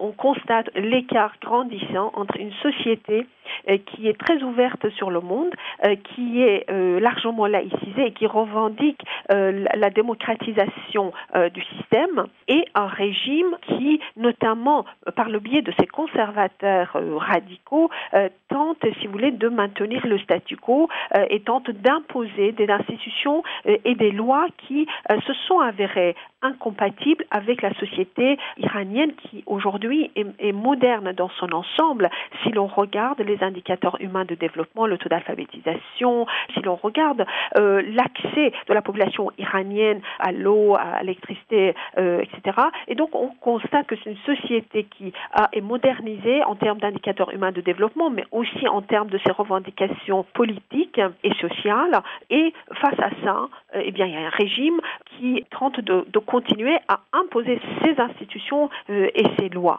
on constate l'écart grandissant entre une société qui est très ouverte sur le monde, qui est largement laïcisée et qui revendique la démocratisation du système, et un régime qui, notamment par le biais de ses conservateurs radicaux, tente, si vous voulez, de maintenir le statu quo et tente d'imposer des institutions et des lois qui se sont avérées incompatibles avec la société iranienne qui aujourd'hui est moderne dans son ensemble. Si l'on regarde les indicateurs humains de développement, le taux d'alphabétisation, si l'on regarde l'accès de la population iranienne à l'eau, à l'électricité, etc. Et donc on constate que c'est une société qui est modernisée en termes d'indicateurs humains de développement, mais aussi en termes de ses revendications politiques et sociales. Et face à ça, il y a un régime qui tente de continuer à imposer ses institutions et ses lois.